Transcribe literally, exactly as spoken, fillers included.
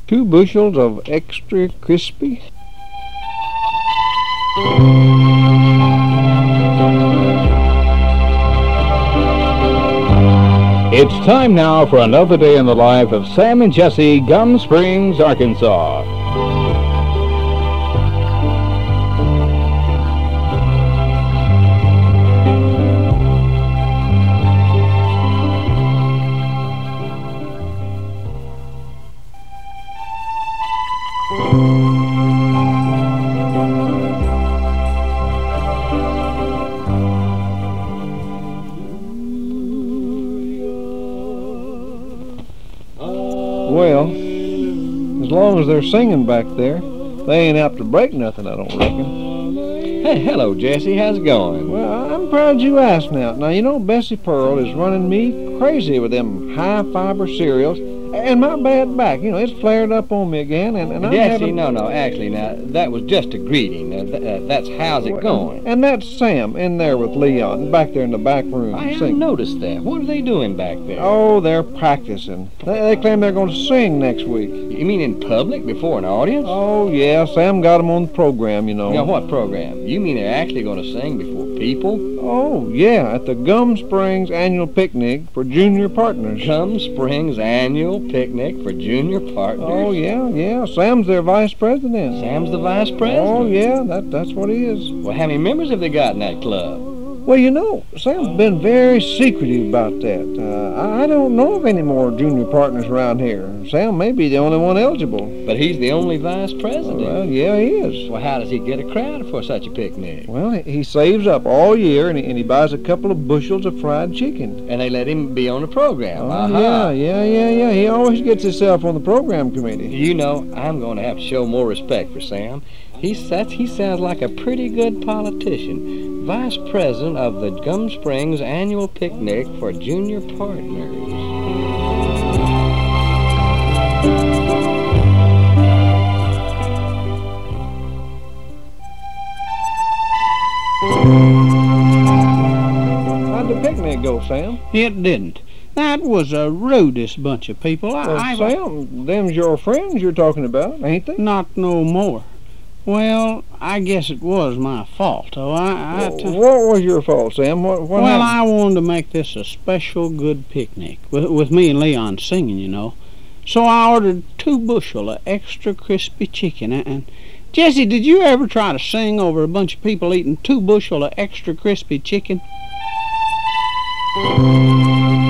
Two bushels of extra crispy? It's time now for another day in the life of Sam and Jessie, Gum Springs, Arkansas. Well, as long as they're singing back there, they ain't apt to break nothing, I don't reckon. Hey, hello, Jesse. How's it going? Well, I'm proud you asked now. Now, you know, Bessie Pearl is running me crazy with them high-fiber cereals. And my bad back, you know, it's flared up on me again, and, and I'm Jesse, having... no, no, actually, now, that was just a greeting. Uh, th uh, that's how's it going. And that's Sam in there with Leon, back there in the back room. I haven't singing. noticed that. What are they doing back there? Oh, they're practicing. They, they claim they're going to sing next week. You mean in public, before an audience? Oh, yeah, Sam got them on the program, you know. Now, what program? You mean they're actually going to sing before people? Oh, yeah, at the Gum Springs Annual Picnic for Junior Partners. Gum Springs Annual Picnic for Junior Partners? Oh, yeah, yeah. Sam's their vice president. Sam's the vice president? Oh, yeah, that, that's what he is. Well, how many members have they got in that club? Well, you know, Sam's been very secretive about that. Uh, I, I don't know of any more junior partners around here. Sam may be the only one eligible. But he's the only vice president. Well, yeah, he is. Well, how does he get a crowd for such a picnic? Well, he, he saves up all year, and he, and he buys a couple of bushels of fried chicken. And they let him be on the program. Oh, uh-huh. yeah, yeah, yeah, yeah. He always gets himself on the program committee. You know, I'm going to have to show more respect for Sam. He, that's, he sounds like a pretty good politician. Vice President of the Gum Springs Annual Picnic for Junior Partners. How'd the picnic go, Sam? It didn't. That was a rudest bunch of people. I, Well, I Sam, them's your friends you're talking about, ain't they? Not no more. Well, I guess it was my fault. Oh, I, I Well, t- what was your fault, Sam? What, what well, happened? I wanted to make this a special good picnic with, with me and Leon singing, you know. So I ordered two bushel of extra crispy chicken. And, and Jesse, did you ever try to sing over a bunch of people eating two bushel of extra crispy chicken?